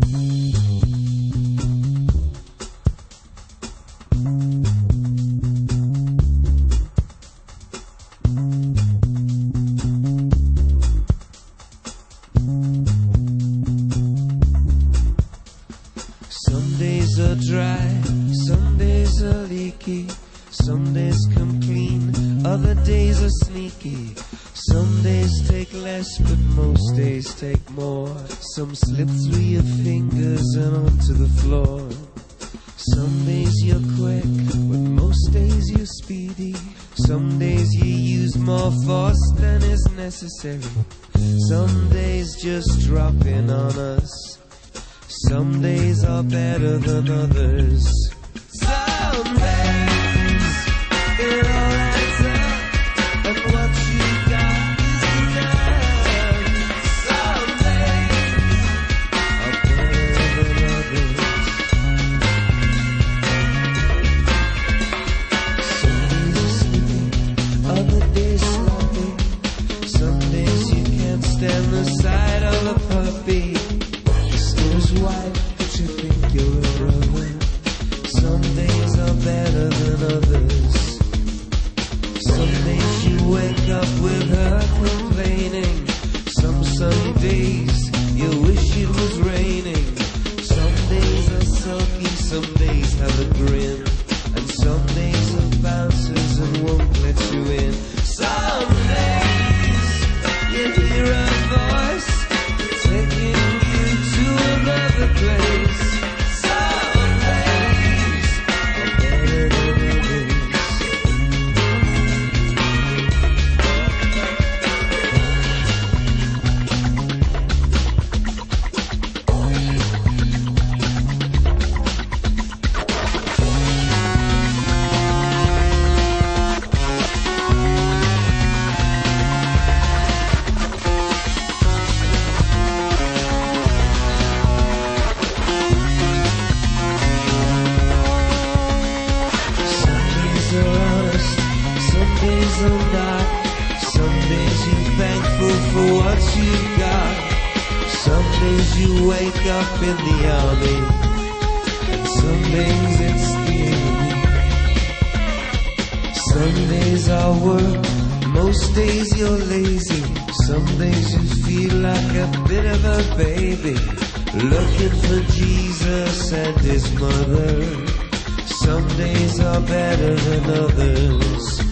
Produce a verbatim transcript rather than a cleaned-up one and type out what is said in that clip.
Some days are dry, some days are leaky, some days come clean, other days are sneaky. Some days take less, but most days take more. Some slip through your fingers and onto the floor. Some days you're quick, but most days you're speedy. Some days you use more force than is necessary. Some days just drop in on us. Some days are better than others. Some days it all adds up, and what you got is enough. Some days are better than others. Some days are sleeping, other days sloppy. Some days you can't stand the sight of a puppy. White, but you think you're a brother. Some days are better than others. Some days you wake up with her complaining. Some sunny days you wish it was raining. Some days are sulky, some days have a grin, and some days are bouncers and won't let you in. Some days you hear a voice taking another place. Some days are better than others. Some days you're thankful for what you've got. Some days you wake up in the army, and some days it's the enemy. Some days are work, most days you're lazy. Some days you feel like a bit of a baby, looking for Jesus and his mother. Some days are better than others.